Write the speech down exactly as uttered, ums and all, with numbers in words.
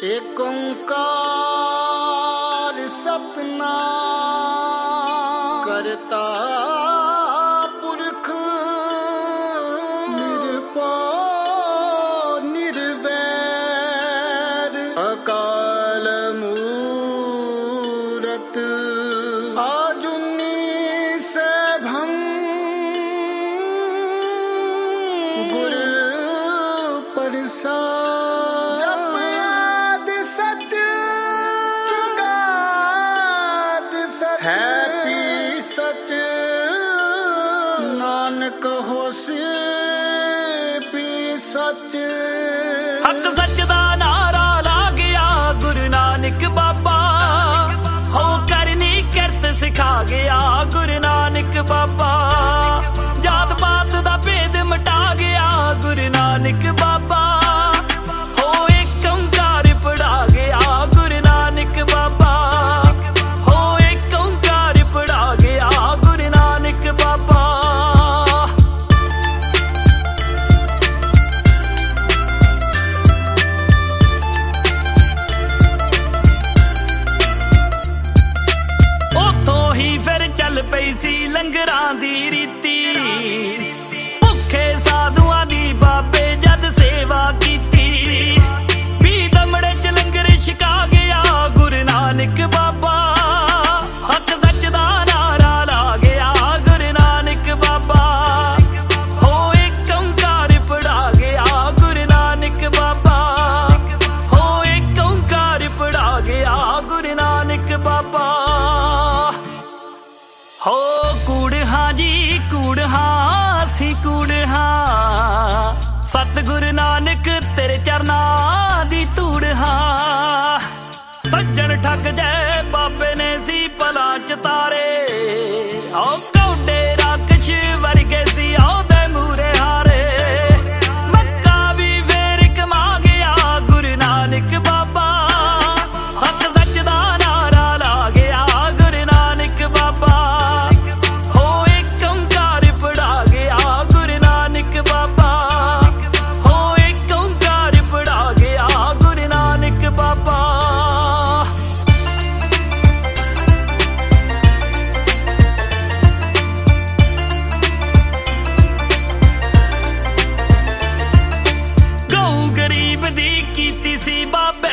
ਏਕ ਓੰਕਾਰ ਸਤਿਨਾਮ ਕਰਤਾ ਪੁਰਖ ਨਿਰਭਉ ਨਿਰਵੈਰ ਅਕਾਲ ਮੂਰਤ ਆਜੂਨੀ ਸੈਭੰ ਗੁਰ ਪ੍ਰਸਾਦ ਹੈਪੀ ਸਚ ਨਾਨਕ ਹੋਸੀ ਪੀ ਸਚ। ਹੱਕ ਸੱਚ ਦਾ ਨਾਰਾ ਲਾ ਗਿਆ ਗੁਰੂ ਨਾਨਕ ਬਾਬਾ, ਹੋ ਕਰਨੀ ਕਿਰਤ ਸਿਖਾ ਗਿਆ ਗੁਰੂ ਨਾਨਕ ਬਾਬਾ, ਜਾਤ ਪਾਤ ਦਾ ਭੇਦ ਮਿਟਾ ਗਿਆ ਗੁਰੂ ਨਾਨਕ ਬਾਬਾ, ਹੋ ਇੱਕ ਓੰਕਾਰ ਪੜਾ ਗਿਆ ਗੁਰੂ ਨਾਨਕ ਬਾਬਾ, ਚੱਲ ਪਈ ਸੀ ਲੰਗਰਾਂ ਦੀ ਰੀਤੀ, ਭੁੱਖੇ ਸਾਧੂਆਂ ਦੀ ਬਾਬੇ ਜਦ ਸੇਵਾ ਕੀਤੀ, ਵੀਹ ਦਮੜੇ ਚ ਲੰਗਰ ਛਕਾ ਗਿਆ ਗੁਰੂ ਨਾਨਕ ਬਾਬਾ, ਹੱਕ ਸੱਚ ਦਾ ਨਾਰਾ ਲਾ ਗਿਆ ਗੁਰੂ ਨਾਨਕ ਬਾਬਾ, ਹੋ ਇੱਕ ਓੰਕਾਰ ਪੜਾ ਗਿਆ ਗੁਰੂ ਨਾਨਕ ਬਾਬਾ, ਹੋ ਇੱਕ ਓੰਕਾਰ ਪੜਾ ਗਿਆ ਗੁਰੂ ਨਾਨਕ ਬਾਬਾ। ਹੋ ਕੂੜ ਹਾਂ ਜੀ ਕੂੜ ਹਾਂ ਅਸੀਂ ਕੂੜ ਹਾਂ, ਸਤਿਗੁਰੂ ਨਾਨਕ ਤੇਰੇ ਚਰਨਾਂ ਦੀ ਧੂੜ ਹਾਂ, ਸੱਜਣ ਠੱਗ ਜੈ ਬਾਬੇ ਨੇ ਸੀ ਭਲਾ ਚਤਾਰੇ, ਓ ਕੌਡੇ ਰਾਕਸ਼ ਵਰਗੇ ਸੀ ਉਹਦੇ ਮੂਰੇ ਹਾਰੇ, ਮੱਕਾ ਵੀ ਫੇਰ ਕਮਾ ਗਿਆ ਗੁਰੂ ਨਾਨਕ ਬਾਬਾ, ਹੱਕ ਸੱਚ ਦਾ ਨਾਰਾ ਲਾ ਗਿਆ ਗੁਰੂ ਨਾਨਕ ਬਾਬਾ, ਕੀਤੀ ਸੀ ਬਾਬੇ